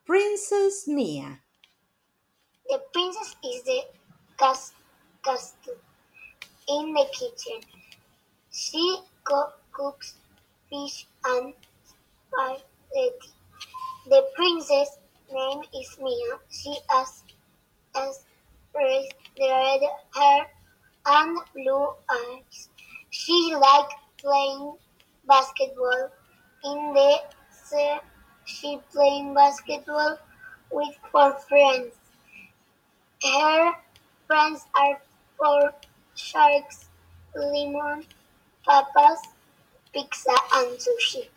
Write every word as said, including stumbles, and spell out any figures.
Princess Mia. The princess is the cast, cast in the kitchen. She co- cooks fish and spaghetti. The princess' name is Mia. She has, has red red hair and blue eyes. She likes playing basketball. In the sea, she playing basketball with four friends. Her friends are four sharks, lemon, papas, pizza, and sushi.